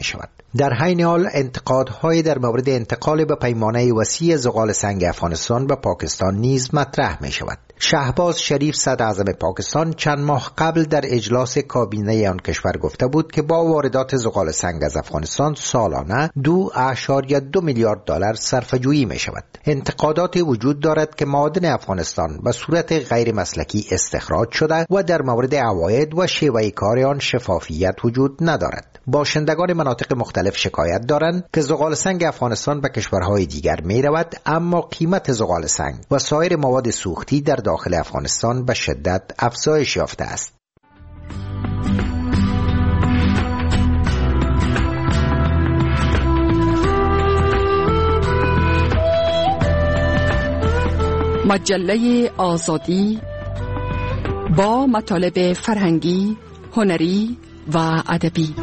می شود. در حین حال انتقادهای در مورد انتقال به پیمانه وسیع زغال سنگ افغانستان به پاکستان نیز مطرح می شود. شهباز شریف صدراعظم پاکستان چند ماه قبل در اجلاس کابینه آن کشور گفته بود که با واردات زغال سنگ از افغانستان سالانه 2.2 میلیارد دلار صرفه‌جویی می شود. انتقادات وجود دارد که معادن افغانستان به صورت غیر مسلکی استخراج شده و در مورد عواید و شیوه کار آن شفافیت وجود ندارد. باشندگان مناطق مختلف شکایت دارند که زغال سنگ افغانستان به کشورهای دیگر می رود، اما قیمت زغال سنگ و سایر مواد سوختی در داخل افغانستان به شدت افزایش یافته است. مجله آزادی با مطالب فرهنگی، هنری و ادبی.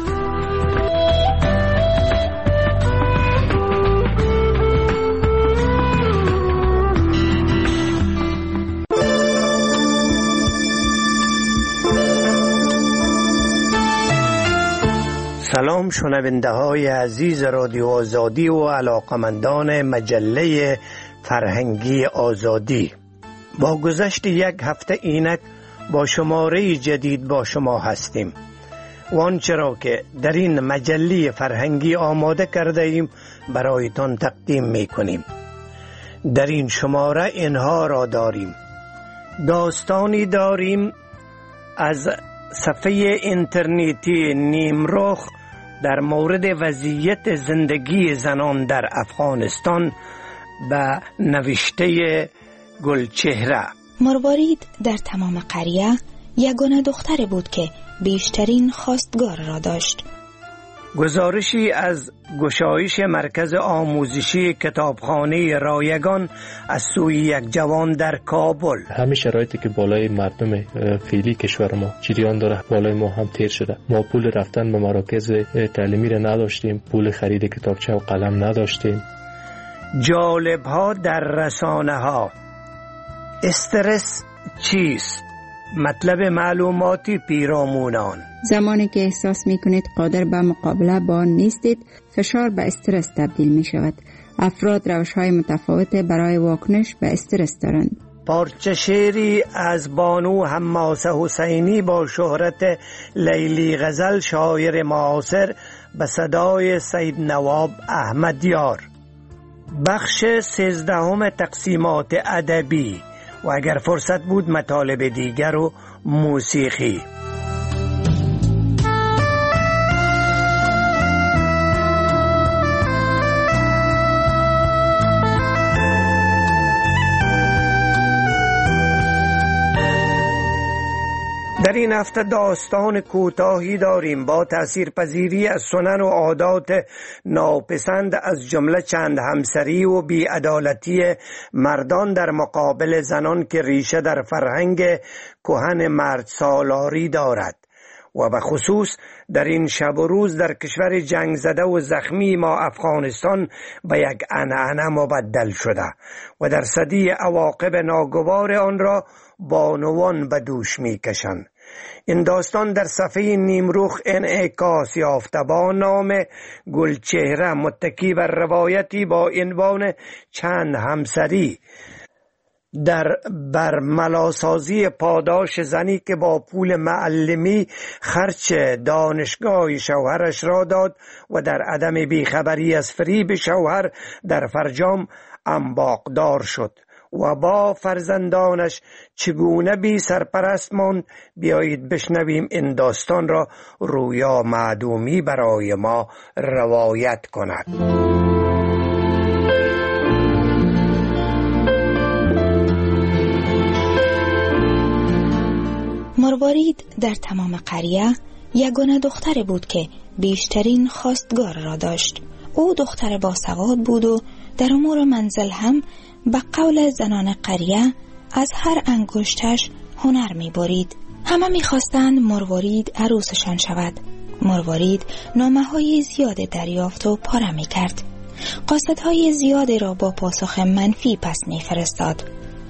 سلام شنونده های عزیز رادیو آزادی و علاقمندان مجله فرهنگی آزادی. با گذشت یک هفته اینک با شماره جدید با شما هستیم و آنچه را که در این مجله فرهنگی آماده کرده ایم برایتان تقدیم می کنیم. در این شماره اینها را داریم: داستانی داریم از صفحه اینترنتی نیمرخ در مورد وضعیت زندگی زنان در افغانستان به نوشته گلچهره. مروارید در تمام قریه یگانه دختر بود که بیشترین خواستگار را داشت. گزارشی از گشایش مرکز آموزشی کتابخانه رایگان از سوی یک جوان در کابل. همه شرایطی که بالای مردم فعلی کشور ما جریان داره بالای ما هم تیر شده. ما پول رفتن به مراکز تعلیمی را نداشتیم، پول خرید کتابچه و قلم نداشتیم. جالب ها در رسانه ها. استرس چیست؟ مطلب معلوماتی پیرامونان. زمانی که احساس می کنید قادر به مقابله با آن نیستید، فشار به استرس تبدیل می شود. افراد روش‌های متفاوت برای واکنش به استرس دارند. پارچه شعری از بانو حماسه حسینی با شهرت لیلی غزل شاعر معاصر به صدای سید نواب احمدیار. بخش 13 تقسیمات ادبی و اگر فرصت بود مطالب دیگر و موسیقی. در این هفته داستان کوتاهی داریم با تاثیرپذیری از سنن و عادات ناپسند از جمله چند همسری و بی‌عدالتی مردان در مقابل زنان که ریشه در فرهنگ کهن مرد سالاری دارد و به خصوص در این شب و روز در کشور جنگ زده و زخمی ما افغانستان به یک عنعنه مبدل شده و در صدی عواقب ناگوار آن را بانوان به دوش می کشند. این داستان در صفحه نیمرخ انعکاس یافته با نام گلچهره، متکی بر روایتی با عنوان چند همسری در برملاسازی پاداش زنی که با پول معلمی خرچ دانشگاه شوهرش را داد و در عدم بیخبری از فریب شوهر در فرجام انباقدار شد و با فرزندانش چگونه بی سرپرست ماند. بیایید بشنویم این داستان را رویا معدومی برای ما روایت کند. مروارید در تمام قریه یگانه دختر بود که بیشترین خواستگار را داشت. او دختر باسواد بود و در امور منزل هم به قول زنان قریه از هر انگشتش هنر می برید. همه می خواستند مروارید عروسشان شود. مروارید نامه های زیاد دریافت و پاره می کرد. قاصدهای زیادی را با پاسخ منفی پس می فرستاد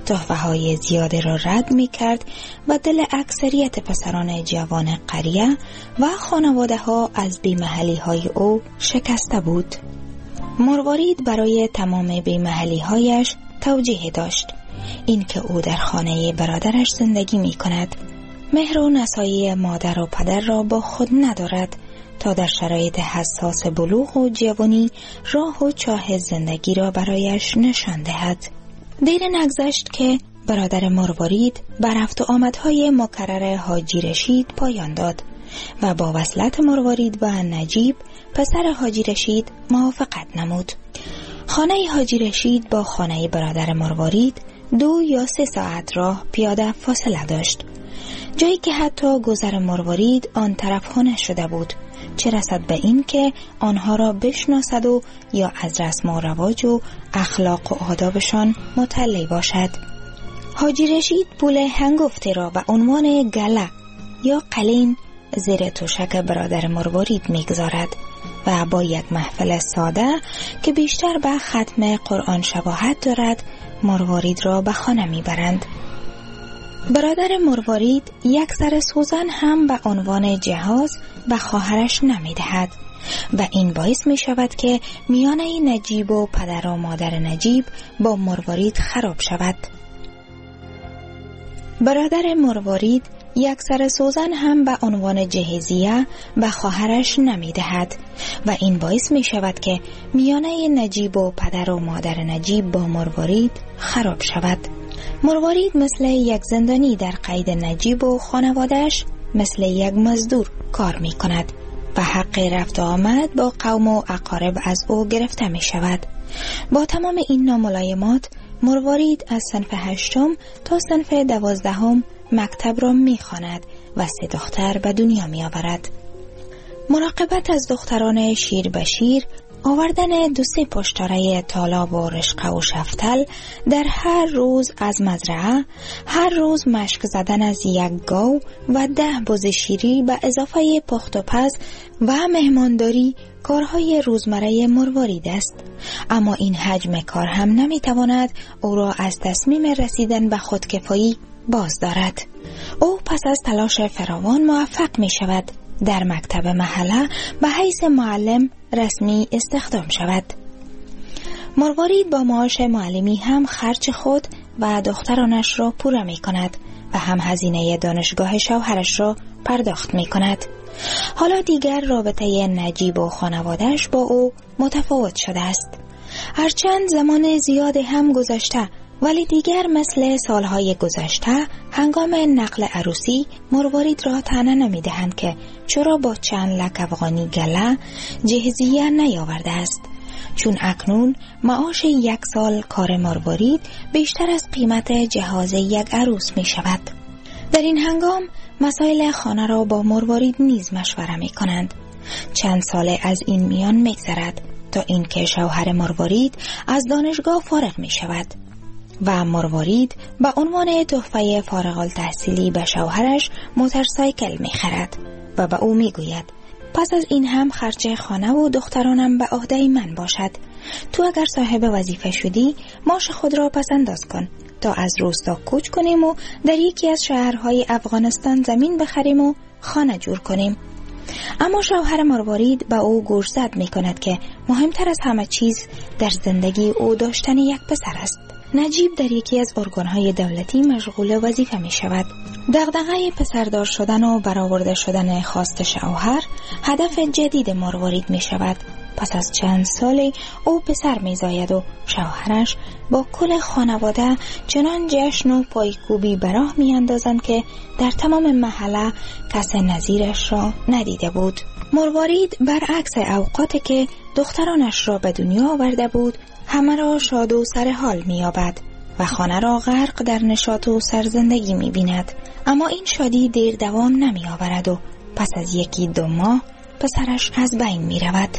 تحفه‌های زیاده را رد می‌کرد و دل اکثریت پسران جوان قریه و خانواده‌ها از بی‌محلی‌های او شکسته بود. مروارید برای تمام بی‌محلی‌هایش توجیه داشت، اینکه او در خانه برادرش زندگی می‌کند، مهر و نصایح مادر و پدر را با خود ندارد تا در شرایط حساس بلوغ و جوانی راه و چاه زندگی را برایش نشان دهد. دیر نگذشت که برادر مروارید بر رفت و آمدهای مکرر حاجی رشید پایان داد و با وصلت مروارید و نجیب پسر حاجی رشید موافقت نمود. خانه حاجی رشید با خانه برادر مروارید 2 یا 3 ساعت راه پیاده فاصله داشت، جایی که حتی گذر مروارید آن طرف ها نشده بود، چه رسد به این که آنها را بشناسد و یا از رسم و رواج و اخلاق و آدابشان مطلع باشد. حاجی رشید پول هنگفته را و عنوان گله یا قلین زیر توشک برادر مروارید میگذارد و با یک محفل ساده که بیشتر به ختم قرآن شباهت دارد مروارید را به خانه میبرند. برادر مروارید یک سر سوزن هم به عنوان جهاز به خواهرش نمیدهد و این باعث می شود که میانه نجیب و پدر و مادر نجیب با مروارید خراب شود. برادر مروارید یک سر سوزن هم به عنوان جهیزیه به خواهرش نمیدهد و این باعث می شود که میانه نجیب و پدر و مادر نجیب با مروارید خراب شود. مروارید مثل یک زندانی در قید نجیب و خانواده‌اش مثل یک مزدور کار می کند و حق رفت و آمد با قوم و اقارب از او گرفته می شود. با تمام این ناملایمات مروارید از صنف 8 تا صنف 12 مکتب را می خواند و 3 دختر به دنیا می آورد. مراقبت از دختران شیر به شیر، آوردن 2-3 پشتاره طالاب و رشقه و شفتل در هر روز از مزرعه، هر روز مشک زدن از 1 گاو و 10 بز شیری به اضافه پخت و پز و مهمانداری کارهای روزمره مروارید است. اما این حجم کار هم نمیتواند او را از تصمیم رسیدن به خودکفایی باز دارد. او پس از تلاش فراوان موفق می شود در مکتب محله به حیث معلم رسمی استخدام شود. مروارید با معاش معلمی هم خرج خود و دخترانش را پوره می کند و هم هزینه دانشگاه شوهرش را پرداخت می کند. حالا دیگر رابطه نجیب و خانوادهش با او متفاوت شده است. هرچند زمان زیاد هم گذشته، ولی دیگر مثل سالهای گذشته هنگام نقل عروسی مروارید را طعنه نمی‌دهند که چرا با چند لک افغانی گله جهیزیه نیاورده است، چون اکنون معاش 1 سال کار مروارید بیشتر از قیمت جهاز یک عروس می شود. در این هنگام مسائل خانه را با مروارید نیز مشوره می کنند. چند ساله از این میان می گذرد تا اینکه شوهر مروارید از دانشگاه فارغ می شود و مروارید به عنوان تحفه فارغ التحصیلی به شوهرش موتورسایکل می خرد و به او می گوید پس از این هم خرج خانه و دخترانم به عهده من باشد. تو اگر صاحب وظیفه شدی معاش خود را پس انداز کن تا از روستا کوچ کنیم و در یکی از شهرهای افغانستان زمین بخریم و خانه جور کنیم. اما شوهر مروارید به او گوشزد می کند که مهمتر از همه چیز در زندگی او داشتن یک پسر است. نجیب در یکی از ارگانهای دولتی مشغول وظیفه می شود. دغدغه پسردار شدن و برآورده شدن خواست شوهر هدف جدید مروارید می شود. پس از چند سالی او پسر می زاید و شوهرش با کل خانواده چنان جشن و پایکوبی به راه می اندازند که در تمام محله کس نظیرش را ندیده بود. مروارید برعکس اوقاتی که دخترانش را به دنیا آورده بود همه را شاد و سرحال می یابد و خانه را غرق در نشاط و سرزندگی می بیند. اما این شادی دیر دوام نمی آورد و پس از 1-2 ماه پسرش از بین می رود.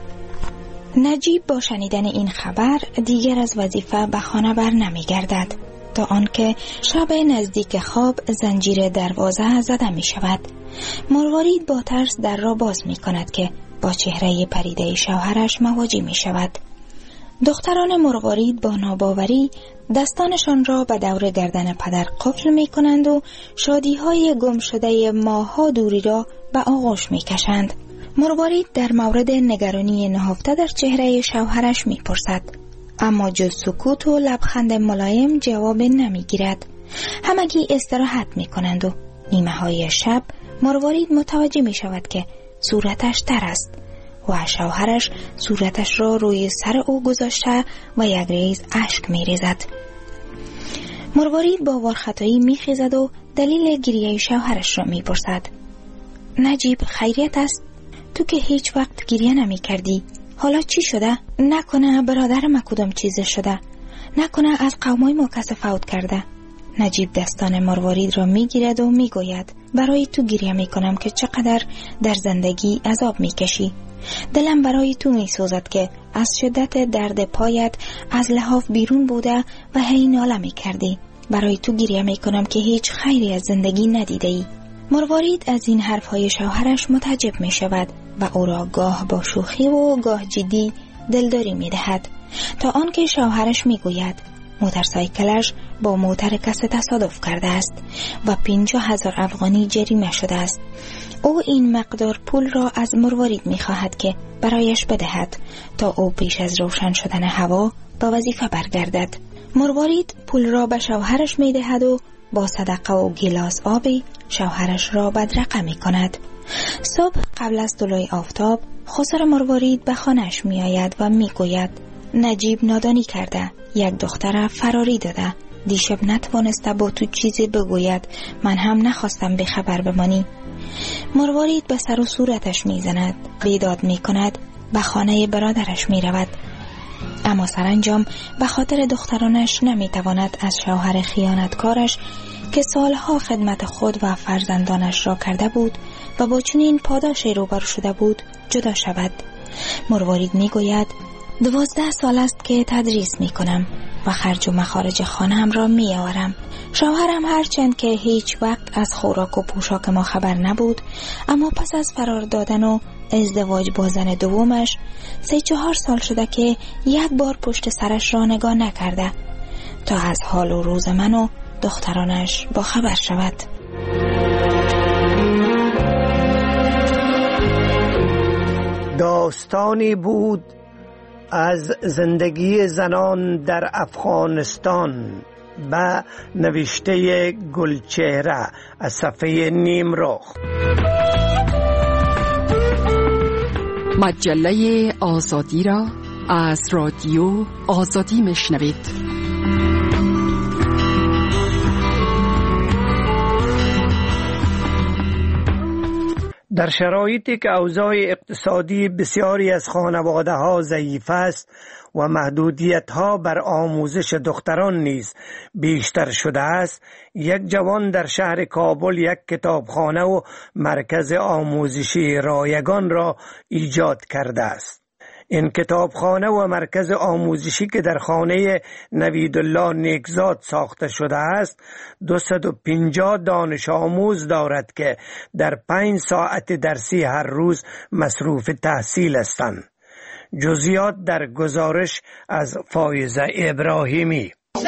نجیب با شنیدن این خبر دیگر از وظیفه به خانه بر نمی گردد تا آنکه شب نزدیک خواب زنجیر دروازه زده می شود. مروارید با ترس در را باز می کند که با چهره پریده شوهرش مواجه می شود. دختران مروارید با ناباوری دستانشان را به دور گردن پدر قفل می کنند و شادی‌های گم شده ماه‌ها دوری را به آغوش می کشند. مروارید در مورد نگرانی نهفته در چهره شوهرش می پرسد، اما جز سکوت و لبخند ملایم جواب نمی گیرد. همگی استراحت می کنند و نیمه های شب مروارید متوجه می شود که صورتش تر است و شوهرش صورتش را روی سر او گذاشته و یک ریز اشک می ریزد. مروارید با ورختایی می خیزد و دلیل گریه شوهرش را می پرسد. نجیب خیریت است؟ تو که هیچ وقت گریه نمی کردی، حالا چی شده؟ نکنه برادر ما کدام چیز شده؟ نکنه از قومای ما کس فوت کرده؟ نجیب دستان مروارید را می گیرد و می گوید برای تو گریه می کنم که چقدر در زندگی عذاب می کشی. دلم برای تو می سوزد که از شدت درد پایت از لحاف بیرون بوده و هی ناله می کردی. برای تو گریه می کنم که هیچ خیری از زندگی ندیده ای. مروارید از این حرفهای شوهرش متعجب می شود و او را گاه با شوخی و گاه جدی دلداری می دهد، تا آنکه شوهرش می گوید موتورسایکلش با موتر کس تصادف کرده است و 50,000 افغانی جریمه شده است. او این مقدار پول را از مروارید می خواهد که برایش بدهد تا او پیش از روشن شدن هوا به وظیفه برگردد. مروارید پول را به شوهرش می دهد و با صدقه و گلاس آبی شوهرش را بدرقه می کند. صبح قبل از طلوع آفتاب خسر مروارید به خانه‌اش می آید و می گوید نجیب نادانی کرده، یک دختر فراری داده، دیشب نتوانسته با تو چیزی بگوید، من هم نخواستم به خبر بمانی. مروارید به سر و صورتش می زند، بیداد می کند، به خانه برادرش می رود، اما سرانجام به خاطر دخترانش نمی تواند از شوهر خیانتکارش که سالها خدمت خود و فرزندانش را کرده بود و با چنین پاداشی روبرو شده بود جدا شود. مروارید می گوید 12 سال است که تدریس می کنم و خرج و مخارج خانه‌ام را می آورم. شوهرم هرچند که هیچ وقت از خوراک و پوشاک ما خبر نبود، اما پس از فرار دادن و ازدواج با زن دومش 3-4 سال شده که یک بار پشت سرش را نگاه نکرده تا از حال و روز من و دخترانش با خبر شود. داستانی بود از زندگی زنان در افغانستان به نوشته گلچهره از صفحه نیمرخ. مجله آزادی را از رادیو آزادی میشنوید. در شرایطی که اوضاع اقتصادی بسیاری از خانواده‌ها ضعیف است و محدودیت‌ها بر آموزش دختران نیز بیشتر شده است، یک جوان در شهر کابل یک کتابخانه و مرکز آموزشی رایگان را ایجاد کرده است. این کتابخانه و مرکز آموزشی که در خانه نویدالله نیکزاد ساخته شده است 250 دانش آموز دارد که در 5 ساعت درسی هر روز مصروف تحصیل هستند. جزئیات در گزارش از فایزه ابراهیمی.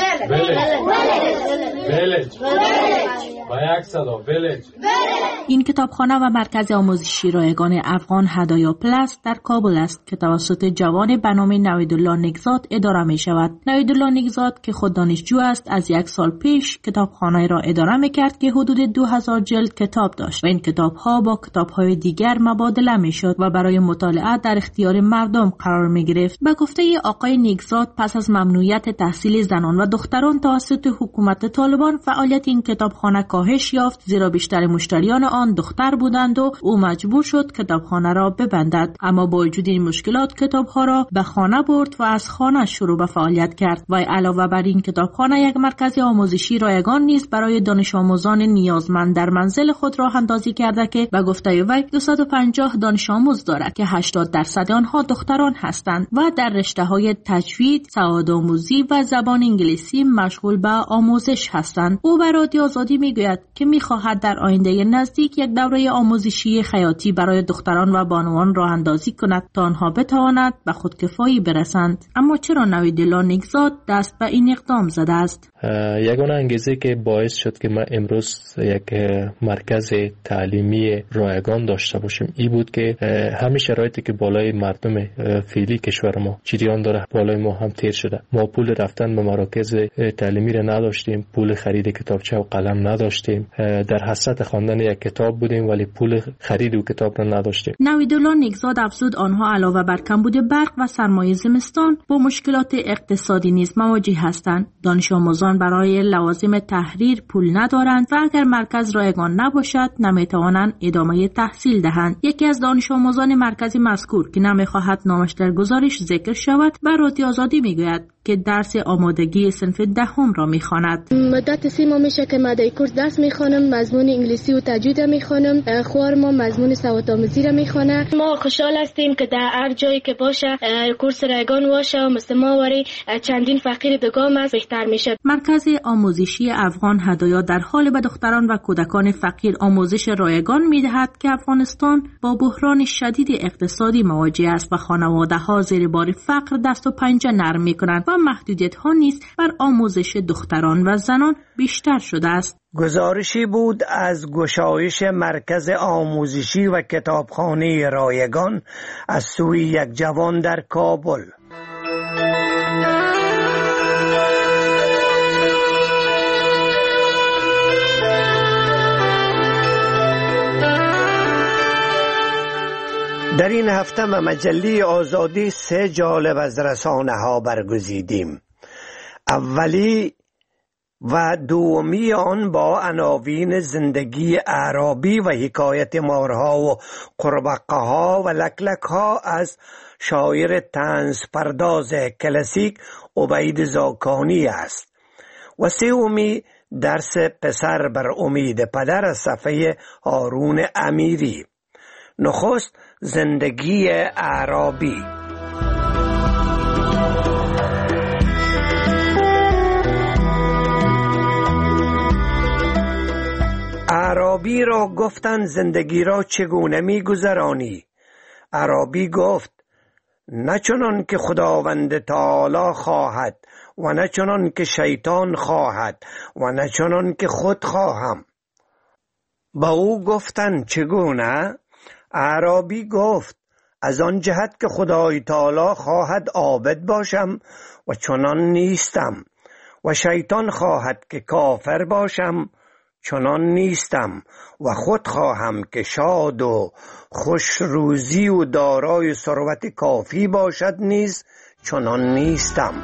این کتابخانه و مرکز آموزشی رایگان افغان هدایا پلاس در کابل است که توسط جوان به نام نویدالله نیکزاد اداره می شود. نویدالله نیکزاد که خود دانشجو است از 1 سال پیش کتابخانه را اداره می کرد که حدود 2000 جلد کتاب داشت و این کتاب ها با کتاب های دیگر مبادله می شد و برای مطالعه در اختیار مردم قرار می گرفت. به گفته آقای نیکزاد پس از ممنوعیت تحصیل زنان و دختران توسط حکومت طالبان فعالیت این کتابخانه کاهش یافت، زیرا بیشتر مشتریان آن دختر بودند و او مجبور شد کتابخانه را ببندد. اما با وجود این مشکلات کتابها را به خانه برد و از خانه شروع به فعالیت کرد و علاوه بر این کتابخانه یک مرکز آموزشی رایگان نیز برای دانش آموزان نیازمند در منزل خود راه اندازی کرده که به گفته وی 250 دانش آموز دارد که 80% آنها دختران هستند و در رشته‌های تجوید، سوادآموزی و زبان انگلیسی مشغول به آموزش هستند. او به رادیو آزادی میگوید که میخواهد در آینده نزدیک نزدیک یک دوره آموزشی خیاطی برای دختران و بانوان راه اندازی کند تا آنها بتواند به خودکفایی برسند. اما چرا نویدالله نیکزاد دست به این اقدام زده است؟ یگانه انگیزه که باعث شد که ما امروز یک مرکز تعلیمی رایگان داشته باشیم این بود که همه شرایطی که بالای مردم فعلی کشور ما جریان داره بالای ما هم تیر شده. ما پول رفتن به مراکز تعلیمی را نداشتیم، پول خرید کتابچه و قلم نداشتیم، در حسرت خواندن یک کتاب بودیم ولی پول خرید و کتاب را نداشتیم. نویدالله نیکزاد افزود آنها علاوه بر کمبود برق و سرمایه زمستان با مشکلات اقتصادی نیز مواجه هستند. دانش آموزان برای لوازم تحریر پول ندارند و اگر مرکز رایگان نباشد نمیتوانند ادامه تحصیل دهند. یکی از دانش آموزان مرکز مذکور که نمیخواهد نامش در گزارش ذکر شود به رادیو آزادی میگوید که درس آمادگی صنف دهم را میخواند. مدت 3 ماه میشه که من در کورس درس میخوانم، مضمون انگلیسی و تجوید میخوانم. خوار ما مضمون سوادآموزی را میخوانه. ما خوشحال هستیم که در هر جایی که باشه کورس رایگان باشه و مثل ما وری چندین فقیر دگام است بهتر میشه. مرکز آموزشی افغان هدایا در حال به دختران و کودکان فقیر آموزش رایگان میدهد که افغانستان با بحران شدید اقتصادی مواجه است و خانواده ها زیر بار فقر دست و پنجه نرم میکنند و محدودیت ها نیز بر آموزش دختران و زنان بیشتر شده است. گزارشی بود از گشایش مرکز آموزشی و کتابخانه رایگان از سوی یک جوان در کابل. در این هفته مجله آزادی 3 جالب از رسانه ها برگزیدیم. اولی و دومی آن با عناوین زندگی اعرابی و حکایت مارها و قربقه ها و لکلک ها از شاعر طنز پرداز کلاسیک عبید زاکانی است. و سومی درس پسر بر امید پدر از صفحه هارون امیری. نخست زندگی اعرابی. اعرابی را گفتند زندگی را چگونه می گذرانی؟ اعرابی گفت نه چنان که خداوند تعالی خواهد و نه چنان که شیطان خواهد و نه چنان که خود خواهم. با او گفتند چگونه؟ اعرابی گفت از آن جهت که خدای تعالی خواهد عابد باشم و چنان نیستم و شیطان خواهد که کافر باشم چنان نیستم و خود خواهم که شاد و خوش روزی و دارای ثروت کافی باشد نیز چنان نیستم.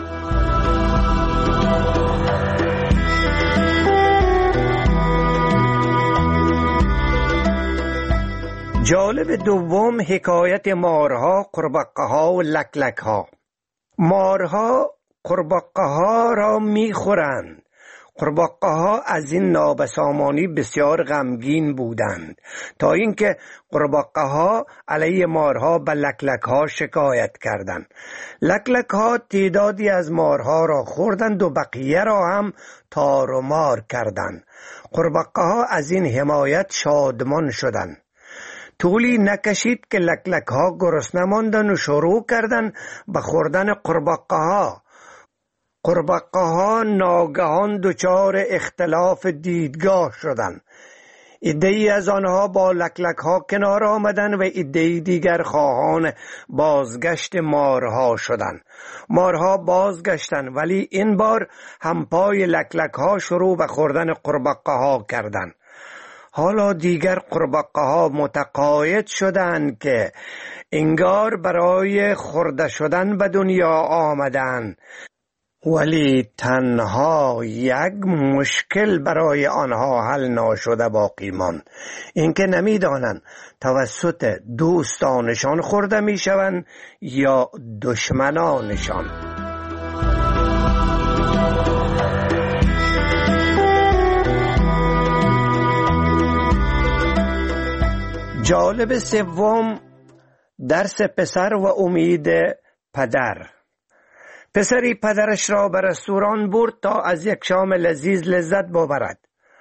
جالب دوم حکایت مارها، قربقه ها و لکلک ها. مارها قربقه ها را می خورند. قربقه ها از این نابسامانی بسیار غمگین بودند تا اینکه قربقه ها علیه مارها به لکلک ها شکایت کردند. لکلک ها تعدادی از مارها را خوردند و بقیه را هم تار و مار کردند. قربقه ها از این حمایت شادمان شدند. طولی نکشید که لکلک ها گرسنه ماندند و شروع کردند به خوردن قربقه ها. قربقه ها ناگهان دچار اختلاف دیدگاه شدند. عده‌ای از آنها با لکلک ها کنار آمدند و عده‌ای دیگر خواهان بازگشت مارها شدند. مارها بازگشتند ولی این بار همپای لکلک ها شروع به خوردن قربقه ها کردند. حالا دیگر قربقه ها متقاعد شدند که انگار برای خورده شدن به دنیا آمدند، ولی تنها یک مشکل برای آنها حل ناشده باقی ماند، اینکه نمیدانند توسط دوستانشان خورده میشوند یا دشمنانشان. جالب سوم درس پسر و امید پدر. پسری پدرش را به رستوران برد تا از یک شام لذیذ لذت ببرد.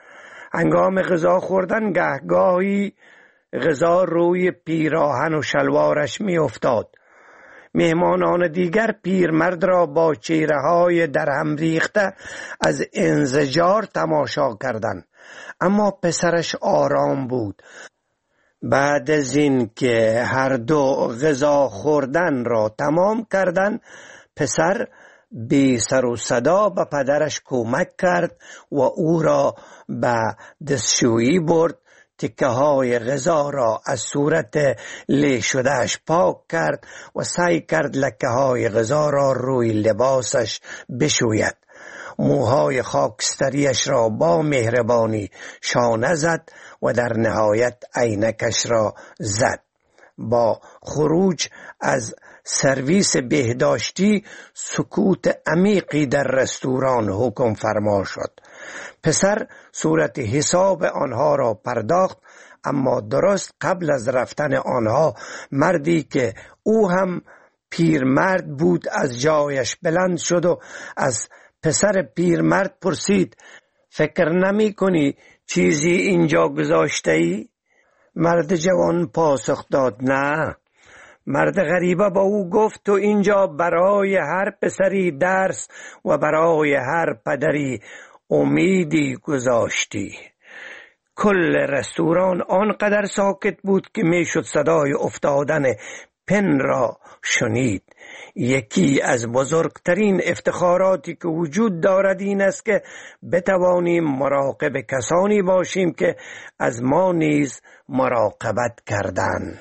هنگام غذا خوردن گهگاهی غذا روی پیراهن و شلوارش می افتاد. مهمانان دیگر پیرمرد را با چهره‌های درهم ریخته از انزجار تماشا کردند، اما پسرش آرام بود. بعد از این که هر دو غذا خوردن را تمام کردند، پسر بی سر و صدا به پدرش کمک کرد و او را به دستشویی برد. تکه های غذا را از صورت لی شدهش پاک کرد و سعی کرد لکه های غذا را روی لباسش بشوید. موهای خاکستریش را با مهربانی شانه زد و در نهایت عینکش را زد. با خروج از سرویس بهداشتی سکوت عمیقی در رستوران حکم فرما شد. پسر صورت حساب آنها را پرداخت، اما درست قبل از رفتن آنها مردی که او هم پیرمرد بود از جایش بلند شد و از پسر پیرمرد پرسید: فکر نمی کنی چیزی اینجا گذاشته ای؟ مرد جوان پاسخ داد: نه. مرد غریبه با او گفت: تو اینجا برای هر پسری درس و برای هر پدری امیدی گذاشتی. کل رستوران آنقدر ساکت بود که میشد صدای افتادن پن را شنید. یکی از بزرگترین افتخاراتی که وجود دارد این است که بتوانیم مراقب کسانی باشیم که از ما نیز مراقبت کردند.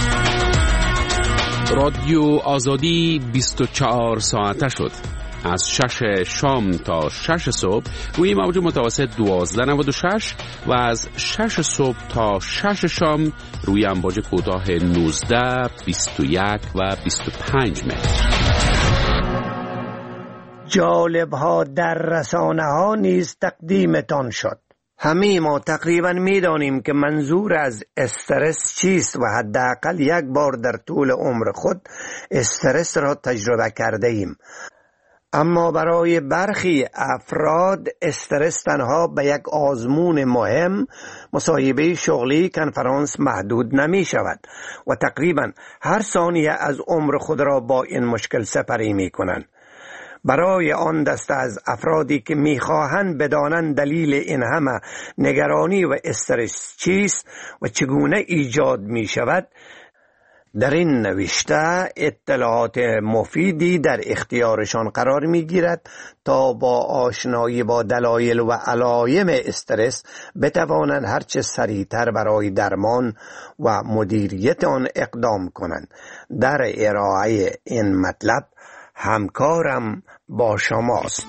رادیو آزادی 24 ساعته شد. از 6 شام تا 6 صبح روی موج متوسط 1296 و از 6 صبح تا 6 شام روی امواج کوتاه 19، 21 و 25 متر. جالب ها در رسانه ها نیز تقدیمتان شد. همه ما تقریبا میدانیم که منظور از استرس چیست و حداقل یک بار در طول عمر خود استرس را تجربه کرده ایم. اما برای برخی افراد استرس تنها به یک آزمون مهم، مصاحبه شغلی، کنفرانس محدود نمی شود و تقریبا هر ثانیه از عمر خود را با این مشکل سپری می کنند. برای آن دسته از افرادی که میخواهند بدانند دلیل این همه نگرانی و استرس چیست و چگونه ایجاد می شود، در این نوشته اطلاعات مفیدی در اختیارشان قرار می گیرد تا با آشنایی با دلایل و علایم استرس بتوانند هرچه سریعتر برای درمان و مدیریت آن اقدام کنند. در ارائه این مطلب همکارم با شماست.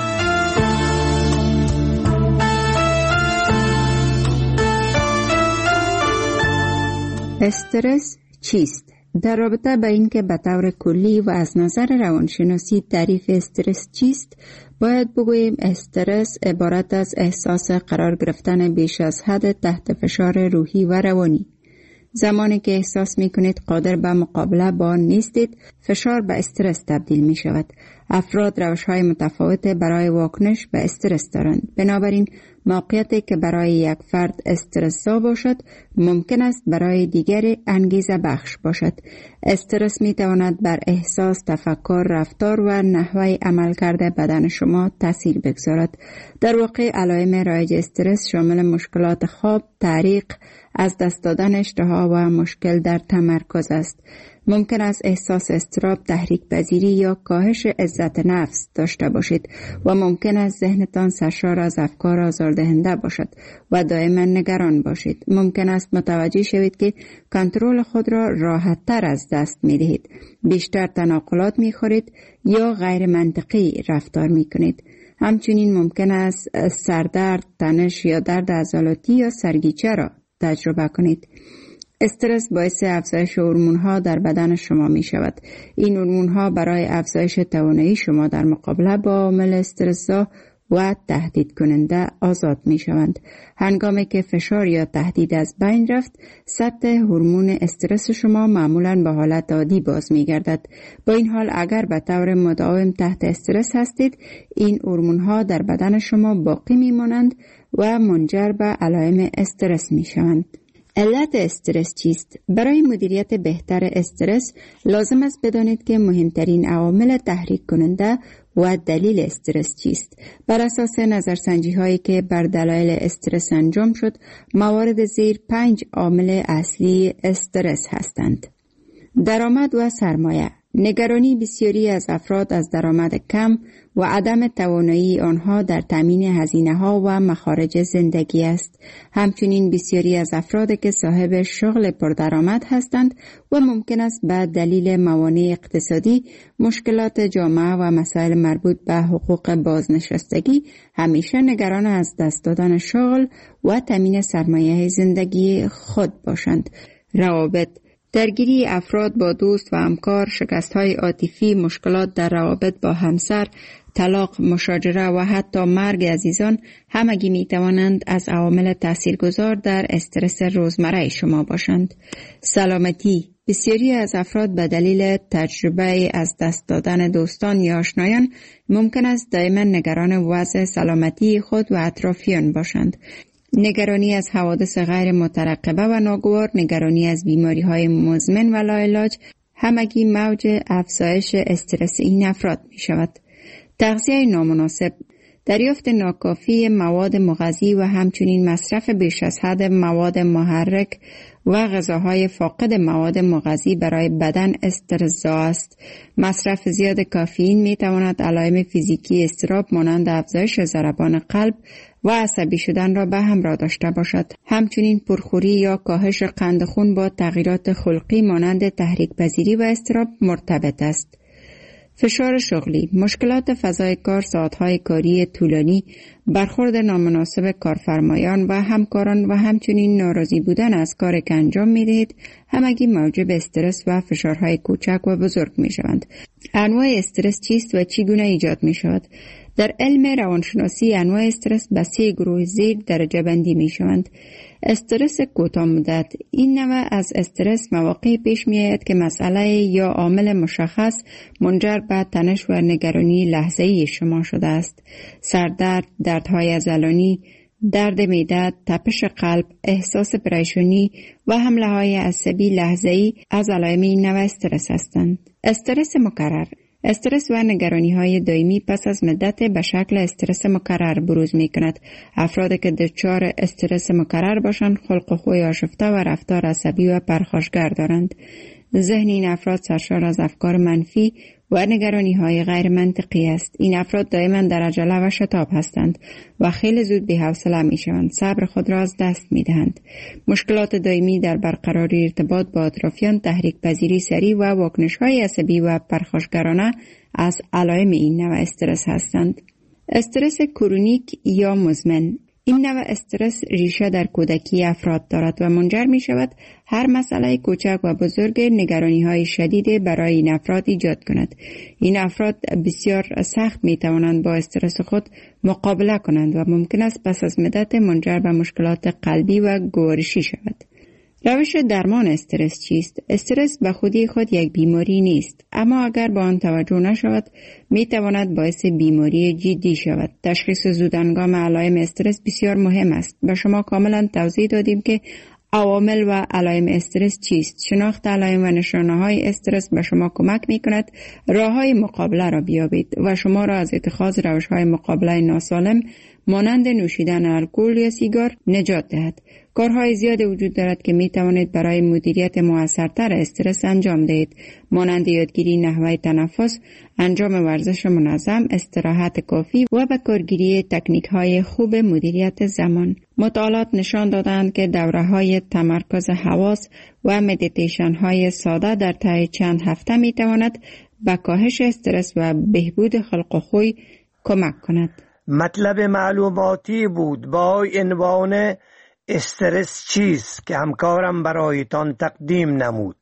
استرس چیست؟ در رابطه با این که به طور کلی و از نظر روانشناسی تعریف استرس چیست، باید بگوییم استرس عبارت از احساس قرار گرفتن بیش از حد تحت فشار روحی و روانی. زمانی که احساس می کنید قادر به مقابله با آن نیستید، فشار به استرس تبدیل می شود. افراد روش‌های متفاوت برای واکنش به استرس دارند. بنابراین موقعیتی که برای یک فرد استرس‌زا باشد، ممکن است برای دیگری انگیزه بخش باشد. استرس می تواند بر احساس، تفکر، رفتار و نحوه عملکرد بدن شما تاثیر بگذارد. در واقع علائم رایج استرس شامل مشکلات خواب، تعریق، از دست دادن اشتها و مشکل در تمرکز است. ممکن است احساس اضطراب، تحریک پذیری یا کاهش عزت نفس داشته باشید و ممکن است ذهنتان سرشار از افکار آزاردهنده باشد و دائما نگران باشید. ممکن است متوجه شوید که کنترل خود را راحت تر از دست می دهید، بیشتر تناقلات می خورید یا غیر منطقی رفتار می کنید. همچنین ممکن است سردرد، تنش یا درد عضلاتی یا سرگیچه را تجربه کنید. استرس باعث افزایش هورمون‌ها در بدن شما می شود. این هورمون‌ها برای افزایش توانایی شما در مقابله با عامل استرس‌زا و تهدید کننده آزاد می شوند. هنگامی که فشار یا تهدید از بین رفت، سطح هورمون استرس شما معمولاً به حالت عادی باز می گردد. با این حال اگر به طور مداوم تحت استرس هستید، این هورمون‌ها در بدن شما باقی می مانند و منجر به علائم استرس می شوند. علت استرس چیست؟ برای مدیریت بهتر استرس لازم است بدانید که مهمترین عوامل تحریک کننده و دلیل استرس چیست. بر اساس نظرسنجی هایی که بر دلایل استرس انجام شد، موارد زیر 5 عامل اصلی استرس هستند. درآمد و سرمایه. نگرانی بسیاری از افراد از درآمد کم و عدم توانایی آنها در تامین هزینه‌ها و مخارج زندگی است. همچنین بسیاری از افراد که صاحب شغل پردرآمد هستند و ممکن است به دلیل موانع اقتصادی، مشکلات جامعه و مسائل مربوط به حقوق بازنشستگی همیشه نگران از دست دادن شغل و تامین سرمایه زندگی خود باشند. روابط. درگیری افراد با دوست و همکار، شکست‌های عاطفی، مشکلات در روابط با همسر، طلاق، مشاجره و حتی مرگ عزیزان همگی می‌توانند از عوامل تاثیرگذار در استرس روزمره شما باشند. سلامتی. بسیاری از افراد به دلیل تجربه از دست دادن دوستان یا آشنایان ممکن است دائما نگران وضع سلامتی خود و اطرافیان باشند. نگرانی از حوادث غیر مترقبه و ناگوار، نگرانی از بیماری‌های مزمن و لاعلاج همگی موج افزایش استرس این افراد می شود. تغذیه نامناسب. دریافت ناکافی مواد مغذی و همچنین مصرف بیش از حد مواد محرک و غذاهای فاقد مواد مغذی برای بدن استرس‌زا است. مصرف زیاد کافئین می تواند علائم فیزیکی اضطراب مانند افزایش ضربان قلب و عصبی شدن را به همراه داشته باشد. همچنین پرخوری یا کاهش قند خون با تغییرات خلقی مانند تحریک‌پذیری و اضطراب مرتبط است. فشار شغلی. مشکلات فضای کار، ساعتهای کاری طولانی، برخورد نامناسب کارفرمایان و همکاران و همچنین ناراضی بودن از کاری که انجام می‌دهید همگی موجب استرس و فشارهای کوچک و بزرگ می‌شوند. انواع استرس چیست و چگونه ایجاد می‌شود؟ در علم روانشناسی انواع استرس به 3 گروه زیر درجه بندی می‌شوند. استرس کوتاه مدت. این نوع از استرس مواقعی پیش می آید که مسئله یا عامل مشخص منجر به تنش و نگرانی لحظه‌ای شما شده است. سردرد، دردهای عضلانی، درد معده، تپش قلب، احساس پریشانی و حمله‌های عصبی لحظه‌ای از علائم این نوع استرس هستند. استرس مکرر. استرس و نگرانی‌های دائمی پس از مدت به شکل استرس مکرر بروز می‌کند. افرادی که دچار استرس مکرر باشند خلق و خوی آشفته و رفتار عصبی و پرخاشگر دارند. ذهن این افراد سرشار از افکار منفی و نگرانی‌های غیر منطقی است. این افراد دائما در عجله و شتاب هستند و خیلی زود بی‌حوصله می‌شوند. صبر خود را از دست می‌دهند. مشکلات دائمی در برقراری ارتباط با اطرافیان، تحریک‌پذیری سریع و واکنش‌های عصبی و پرخاشگرانه از علائم این نوع استرس هستند. استرس کرونیک یا مزمن. این نوع استرس ریشه در کودکی افراد دارد و منجر می شود هر مسئله کوچک و بزرگ نگرانی‌های شدید برای این افراد ایجاد کند. این افراد بسیار سخت می توانند با استرس خود مقابله کنند و ممکن است پس از مدت منجر به مشکلات قلبی و گوارشی شود. روش درمان استرس چیست؟ استرس به خودی خود یک بیماری نیست، اما اگر به آن توجه نشود می تواند باعث بیماری جدی شود. تشخیص زودهنگام علائم استرس بسیار مهم است. به شما کاملا توضیح دادیم که عوامل و علائم استرس چیست. شناخت علائم و نشانه‌های استرس به شما کمک می‌کند راه‌های مقابله را بیابید و شما را از اتخاذ روش‌های مقابله ناسالم مانند نوشیدن الکل یا سیگار نجات دهد. کارهای زیاد وجود دارد که می توانید برای مدیریت موثرتر استرس انجام دهید، مانند یادگیری نحوه تنفس، انجام ورزش منظم، استراحت کافی و به کارگیری تکنیک‌های خوب مدیریت زمان. مطالعات نشان دادند که دوره‌های تمرکز حواس و مدیتیشن‌های ساده در طی چند هفته می تواند به کاهش استرس و بهبود خلق و خوی کمک کند. مطلب معلوماتی بود با عنوان استرس چیست که همکارم برایتان تقدیم نمود.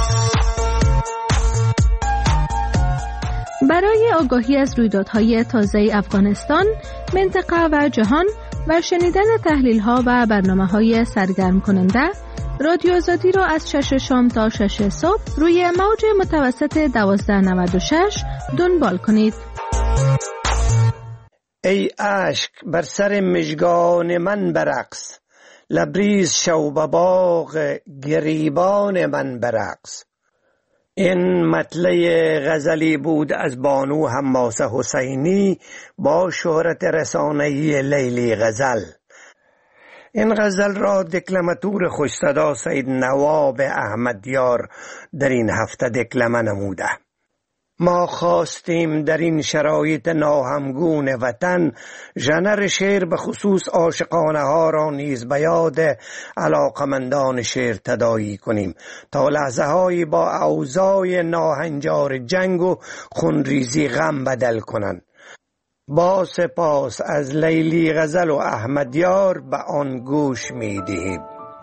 برای آگاهی از رویدادهای تازه افغانستان، منطقه و جهان و شنیدن تحلیل‌ها و برنامه‌های سرگرم کننده، رادیو آزادی را از 6 شام تا 6 صبح روی موج متوسط 1296 دنبال کنید. ای اشک بر سر مژگان من برقص، لبریز شو به باغ گریبان من برقص. این مطلع غزلی بود از بانو حماسه حسینی با شهرت رسانه‌ای لیلی غزل. این غزل را دکلماتور خوش‌صدا سید نواب احمدیار در این هفته دکلمه نموده. ما خواستیم در این شرایط ناهمگون وطن ژانر شعر به خصوص عاشقانه ها را نیز به یاد علاقمندان شعر تداعی کنیم تا لحظه هایی با اوضاع ناهنجار جنگ و خونریزی غم بدل کنند. با سپاس از لیلی غزل و احمدیار به آن گوش می دهیم.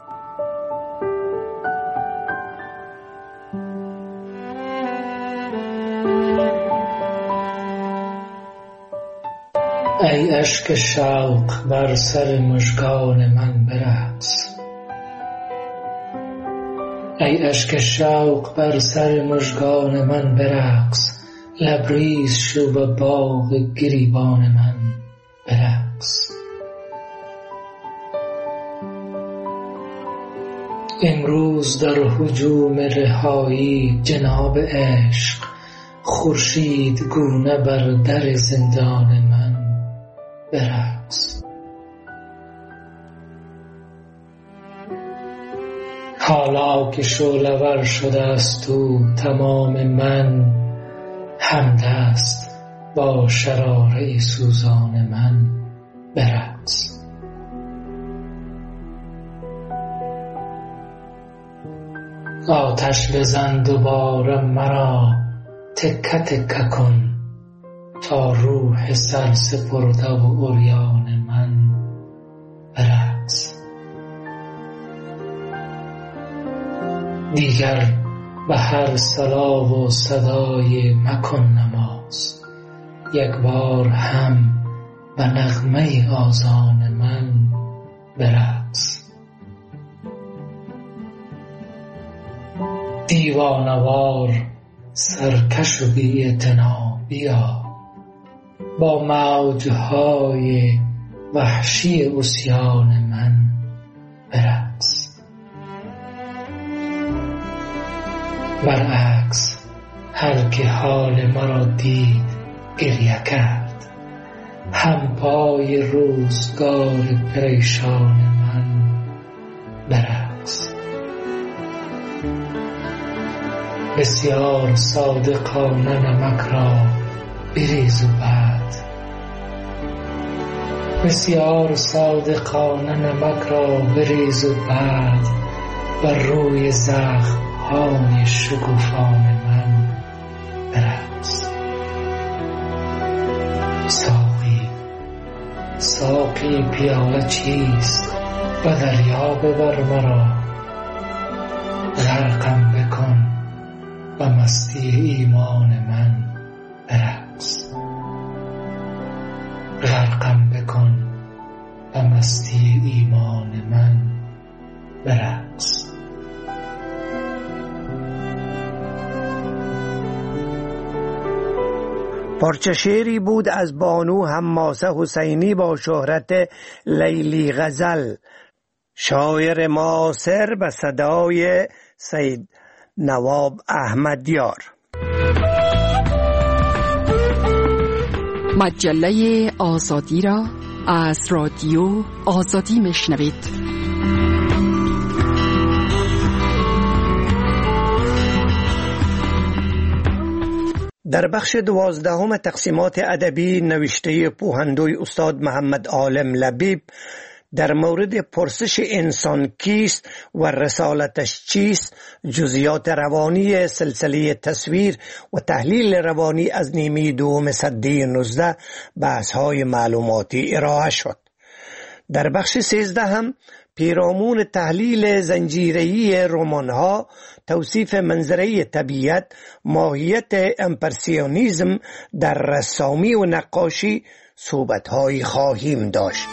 ای اشک شوق بر سر مژگان من برقص، ای اشک شوق بر سر مژگان من برقص، لبریز شو به باغ گریبان من برقص. امروز در هجوم رهایی جناب عشق، خورشید گونه بر در زندان من برقص. حالا که شعله‌ور شده است تو تمام من، همدست با شراره سوزان من برقص. آتش بزن دوباره مرا تکه تکه کن، تا روح سرسپرده و عریان من برقص. دیگر به هر صلا و صدای مکن نماز، یک بار هم به نغمه آذان من برقص. دیوانوار سرکش و بی اعتنا بیا، با موجهای وحشی عصیان من برقص. برعکس هر که حال مرا دید گریه کرد، هم پای روزگار پریشان من برقص. بسیار صادقانه نمک را بریز و بعد، بسیار صادقانه نمک را بریز و بعد بر روی زخم‌های شکوفان من برقص. ساقی پیاله چیست و دریا ببر مرا، غرقم بکن به مستی ایمان من برقص. غرقم بکن به مستی ایمان من برقص. پارچه شعری بود از بانو حماسه حسینی با شهرت لیلی غزل، شاعر معاصر به صدای سید نواب احمدیار. مجله آزادی را از رادیو آزادی میشنوید. در بخش 12 تقسیمات ادبی نوشته پوهندوی استاد محمد عالم لبیب در مورد پرسش انسان کیست و رسالتش چیست، جزئیات روانی سلسله تصویر و تحلیل روانی از نیمه دوم سده 19 بحث‌های معلوماتی ارائه شد. در بخش 13 پیرامون تحلیل زنجیره‌ای رمان‌ها، توصیف منظره طبیعت، ماهیت امپرسیونیزم در رسامی و نقاشی صحبت‌هایی خواهیم داشت.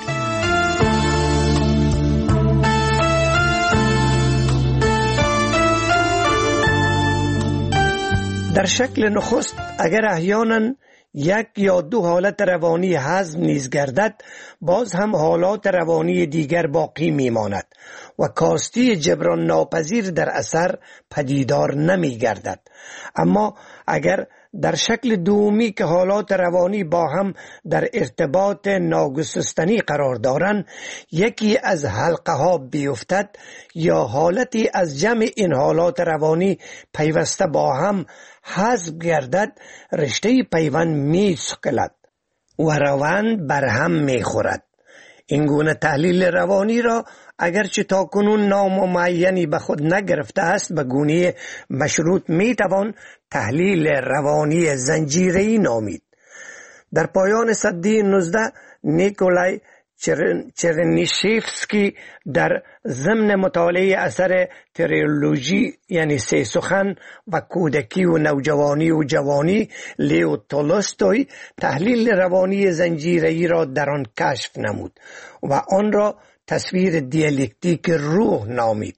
در شکل نخست، اگر احیانا یک یا دو حالت روانی حذف نیز گردد، باز هم حالات روانی دیگر باقی میماند و کاستی جبران ناپذیر در اثر پدیدار نمی گردد. اما اگر در شکل دومی که حالات روانی با هم در ارتباط ناگسستنی قرار دارند یکی از حلقه ها بیفتد یا حالتی از جمع این حالات روانی پیوسته با هم حذف گردد، رشته پیوند می سکلد و روند بر هم می خورد. این گونه تحلیل روانی را اگرچه تا کنون نام معینی به خود نگرفته است به گونه مشروط می توان تحلیل روانی زنجیره‌ای نامید. در پایان سده 19 نیکولای چرنیشیفسکی در ضمن مطالعه اثر تریلوژی یعنی سه سخن و کودکی و نوجوانی و جوانی لیو تولستوی تحلیل روانی زنجیره‌ای را در آن کشف نمود و آن را تصویر دیالکتیک روح نامید.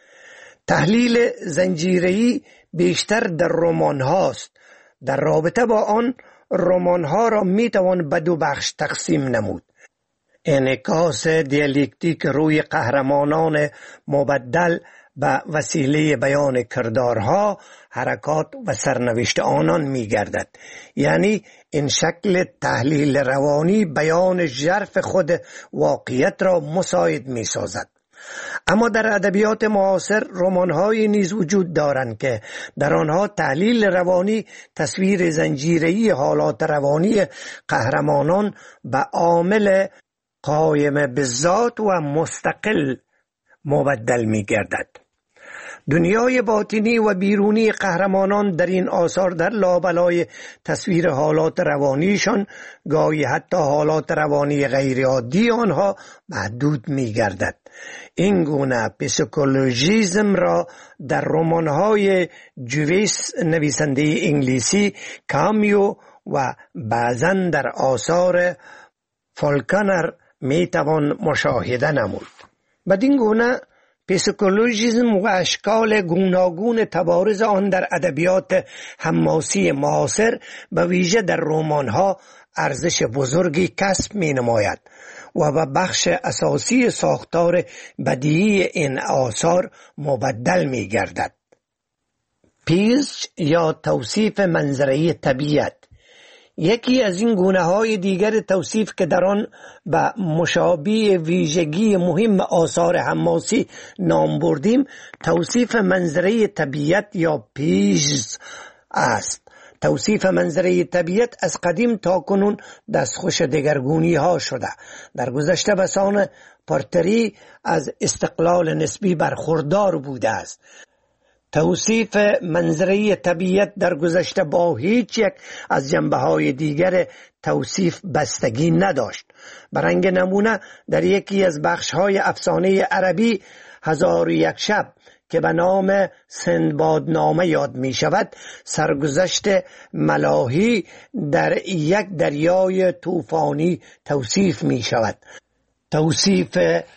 تحلیل زنجیره‌ای بیشتر در رمان هاست. در رابطه با آن رمان ها را می توان به دو بخش تقسیم نمود: انعکاس دیالکتیک روی قهرمانان مبدل به وسیله بیان کردارها، حرکات و سرنوشت آنان می گردد. یعنی این شکل تحلیل روانی بیان ژرف خود واقعیت را مساعد می سازد. اما در ادبیات معاصر رمان‌هایی نیز وجود دارند که در آنها تحلیل روانی تصویر زنجیره‌ای حالات روانی قهرمانان به عامل قائم بالذات و مستقل مبدل می گردد. دنیای باطنی و بیرونی قهرمانان در این آثار در لابلای تصویر حالات روانیشان گاهی حتی حالات روانی غیر عادی آنها محدود می گردد. این گونه پسیکولوژیسم را در رمان‌های جویس نویسنده انگلیسی، کامیو و بعضاً در آثار فالکنر می توان مشاهده نمود. بدین گونه پسیکولوژیسم و اشکال گوناگون تبارز آن در ادبیات حماسی معاصر به ویژه در رمان‌ها ارزش بزرگی کسب می نماید و به بخش اساسی ساختار بدیعی این آثار مبدل می گردد. پیچ یا توصیف منظره طبیعت یکی از این گونه های دیگر توصیف که در آن به مشابه ویژگی مهم آثار حماسی نام بردیم توصیف منظره طبیعت یا پیچ است. توصیف منظره طبیعت از قدیم تا کنون دستخوش دگرگونی ها شده. در گذشته بسان پارتری از استقلال نسبی برخوردار بوده است. توصیف منظره طبیعت در گذشته با هیچ یک از جنبه‌های دیگر توصیف بستگی نداشت. برای نمونه در یکی از بخش‌های افسانه عربی 1001 شب که به نام سندبادنامه یاد می شود سرگذشت ملاحی در یک دریای طوفانی توصیف می شود. توصیف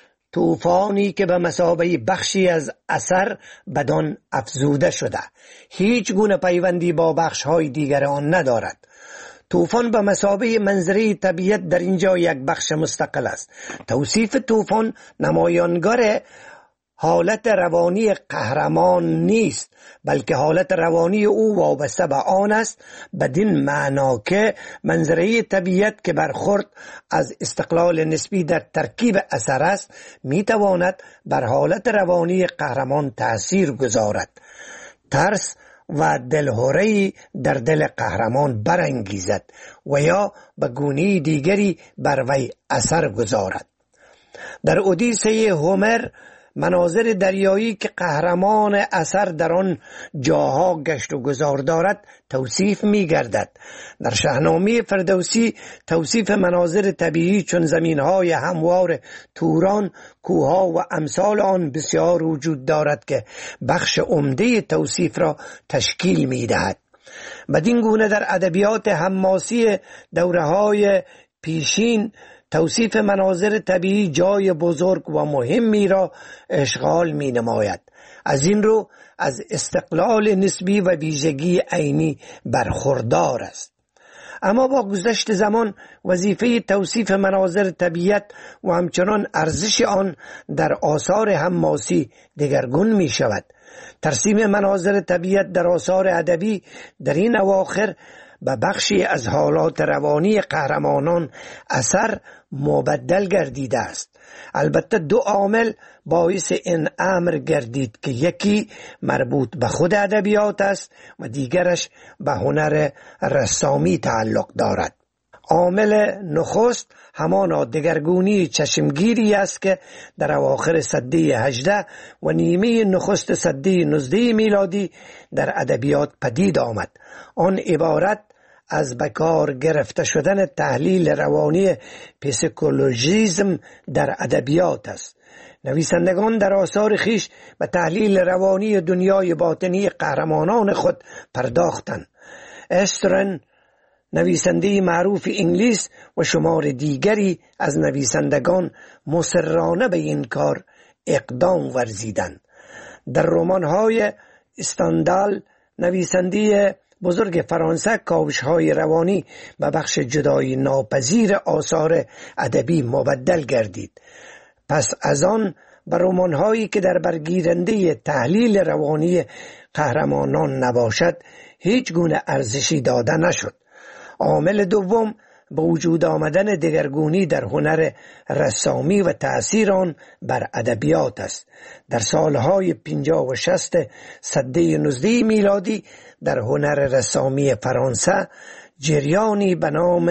طوفانی که به مثابه بخشی از اثر بدان افزوده شده هیچ گونه پیوندی با بخش‌های دیگر آن ندارد. طوفان به مثابه منظره طبیعت در اینجا یک بخش مستقل است. توصیف طوفان نمایانگر حالت روانی قهرمان نیست بلکه حالت روانی او وابسته به آن است، بدین معنا که منظره طبیعت که برخورد از استقلال نسبی در ترکیب اثر است میتواند بر حالت روانی قهرمان تأثیر گذارد، ترس و دلهره‌ای در دل قهرمان برانگیزد و یا به گونه دیگری بر وی اثر گذارد. در اودیسه هومر مناظر دریایی که قهرمان اثر در آن جاها گشت و گذار دارد توصیف می گردد. در شاهنامه فردوسی توصیف مناظر طبیعی چون زمینهای هموار توران، کوها و امثال آن بسیار وجود دارد که بخش عمده توصیف را تشکیل می دهد. بدین گونه در ادبیات حماسی دوره‌های پیشین توصیف مناظر طبیعی جای بزرگ و مهمی را اشغال می نماید. از این رو از استقلال نسبی و ویژگی عینی برخوردار است. اما با گذشت زمان وظیفه توصیف مناظر طبیعت و همچنان ارزش آن در آثار حماسی دگرگون می شود. ترسیم مناظر طبیعت در آثار ادبی در این اواخر به بخشی از حالات روانی قهرمانان اثر مبدل گردیده است. البته دو عامل باعث این امر گردید که یکی مربوط به خود ادبیات است و دیگرش به هنر رسامی تعلق دارد. عامل نخست همانا دگرگونی چشمگیری است که در اواخر سده 18 و نیمه نخست سده 19 میلادی در ادبیات پدید آمد. آن عبارت از بکار گرفته شدن تحلیل روانی پسیکولوژیسم در ادبیات است. نویسندگان در آثار خیش به تحلیل روانی دنیای باطنی قهرمانان خود پرداختند. استرن نویسنده معروف انگلیس و شمار دیگری از نویسندگان مصرانه به این کار اقدام ورزیدند. در رمان‌های استندال نویسنده بزرگ فرانسه کاوش‌های روانی به بخش جدایی ناپذیر آثار ادبی مبدل گردید. پس از آن به رمان‌هایی که در برگیرنده تحلیل روانی قهرمانان نباشد هیچ گونه ارزشی داده نشد. عامل دوم به وجود آمدن دگرگونی در هنر رسامی و تأثیر آن بر ادبیات است. در سالهای 50 و 60 سده 19 میلادی در هنر رسامی فرانسه جریانی به نام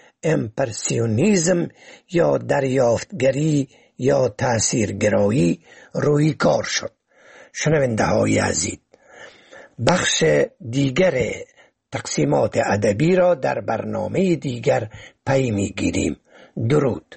امپرسیونیزم یا دریافتگری یا تأثیرگرایی روی کار شد. شنونده های عزیز، بخش دیگر تقسیمات ادبی را در برنامه دیگر پی می‌گیریم. درود.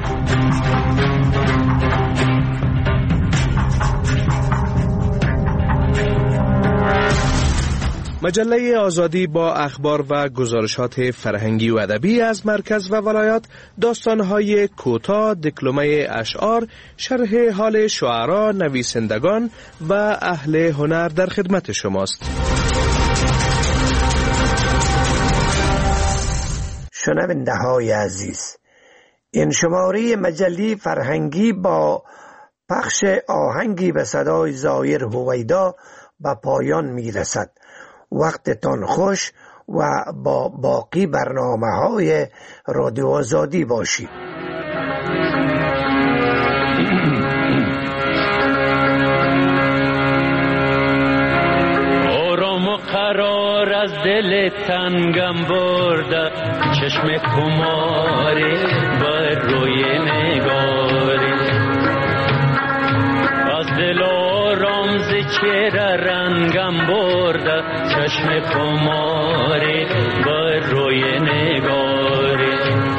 مجله آزادی با اخبار و گزارشات فرهنگی و ادبی از مرکز و ولایات، داستان‌های کوتاه، دکلمه اشعار، شرح حال شعرا، نویسندگان و اهل هنر در خدمت شماست. شنونده های عزیز، این شماره مجله فرهنگی با پخش آهنگی به صدای زایر هویدا به پایان می رسد. وقتتان خوش و با باقی برنامه های رادیو آزادی باشید. آرام و قرار از دل تنگم برده، چشم خماری بر روی نگاری، از دل آرام ز چهره رنگم برده، چشم خماری بر روی نگاری،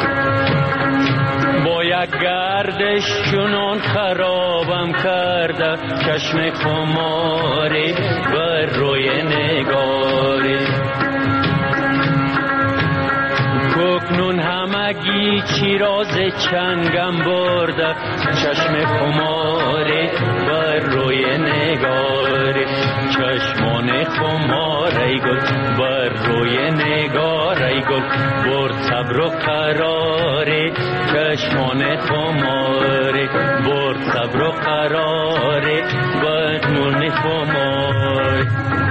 با یک گردش چنان خرابم کرده، چشم خماری بر روی نگاری، کوکنون همگی چیراز چنگم برده، چشم خماری بر روی نگاری، چشمان خمار ای گل بر روی نگار ای گل، برد صبر و قراری، چشمان خماری برد صبر و قراری، بدمون خماری.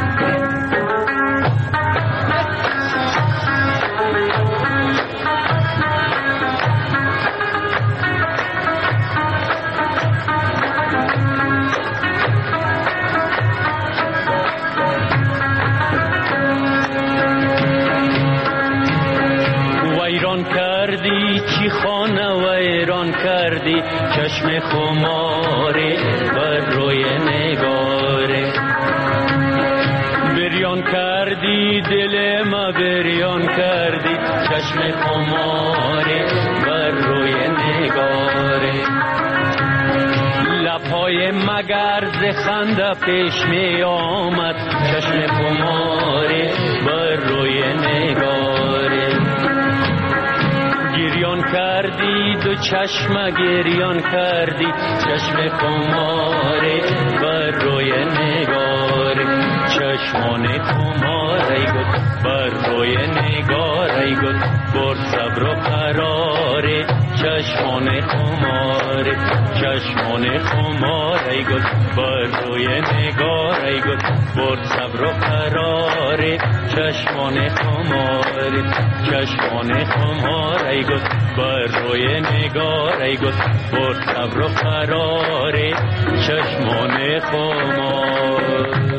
کردی چی خانه ویران کردی، چشم خماری بر روی نگاری، بریان کردی دل ما بریان کردی، چشم خماری بر روی نگاری، لبهای مگر ز خنده پیش می آمد، چشم خماری بر روی نگاری، گریان کردی دو چشم گریان کردی، چشم خماری بر روی نگاری، چشمان خماری گل بر روی نگاری ای گل برد صبر و قرار چشمان خمار چشمان خمار ای گل بر روی نگار ای گل برد صبر و قرار چشمان خمار چشمان خمار ای گل بر روی نگار ای گل برد صبر و قرار چشمان خمار